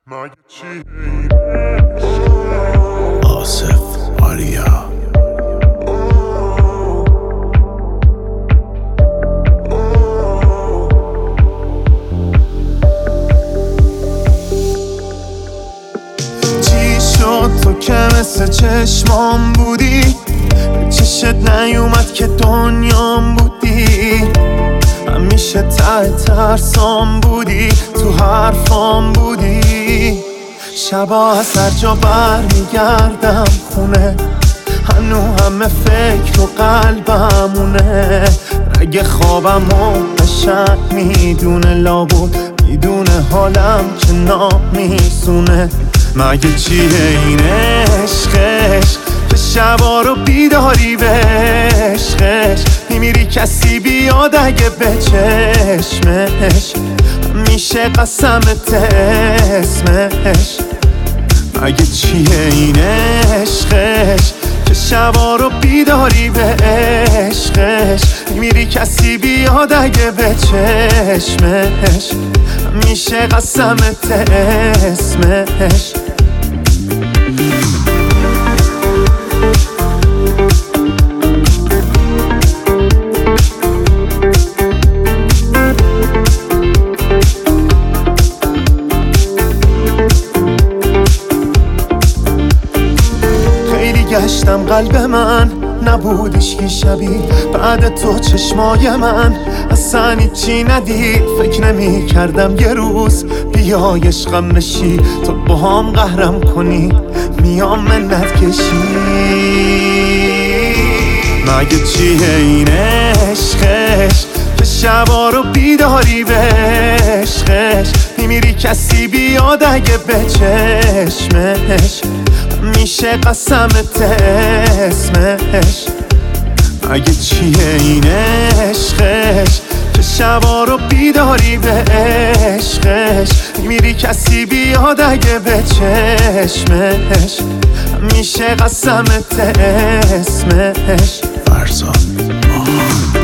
مگه چی آصف آریا چی شد تو که مثل چشمام بودی، به چشت نیومد که دنیام بودی، همیشه ته ترسام بودی، تو حرفام بودی. شبا از هر جا بر میگردم خونه، هنو همه فکر و قلبمونه. اگه خوابم و قشنگ میدونه، لابود میدونه حالم که نامیسونه. مگه چیه این عشقش که شبا رو بیداری به عشقش میمیری کسی بیاد اگه به چشمش میشه قسمت اسمش. مگه چیه این عشقش که شبا رو بیداری به عشقش میمیری کسی بیاد اگه به چشمش میشه قسمت اسمش. گشتم قلب من نبودش که شبیه بعد تو چشمای من اصلا چی ندید. فکر نمی کردم یه روز بیای عشقم بشی، تو با هم قهرم کنی میام منت کشی. مگه چیه این عشقش که شبا رو بیداری به عشقش میمیری کسی بیاد اگه به چشمش میشه قسمت اسمش. مگه چیه این عشقش که شبا رو بیداری به عشقش میمیری کسی بیاد اگه به چشمش میشه قسمت اسمش. فرزاد